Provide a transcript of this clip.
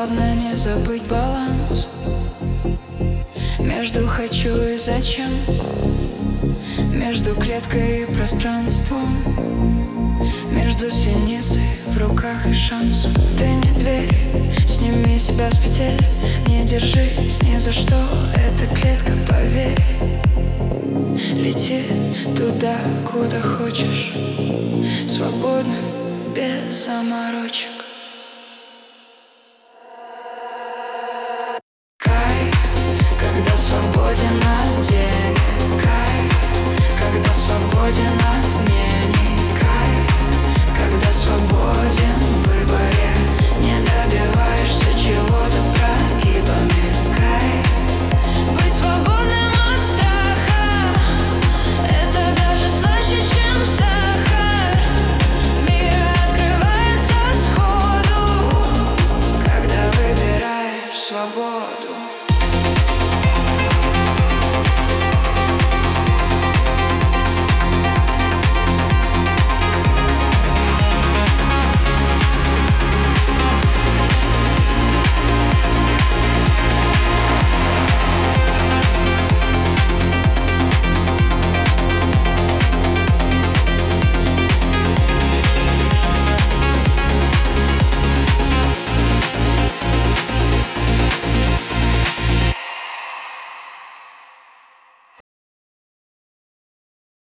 Главное не забыть баланс между хочу и зачем, между клеткой и пространством, между синицей в руках и шансом. Ты не дверь, сними себя с петель, не держись ни за что, это клетка, поверь. Лети туда, куда хочешь, свободно, без заморочек.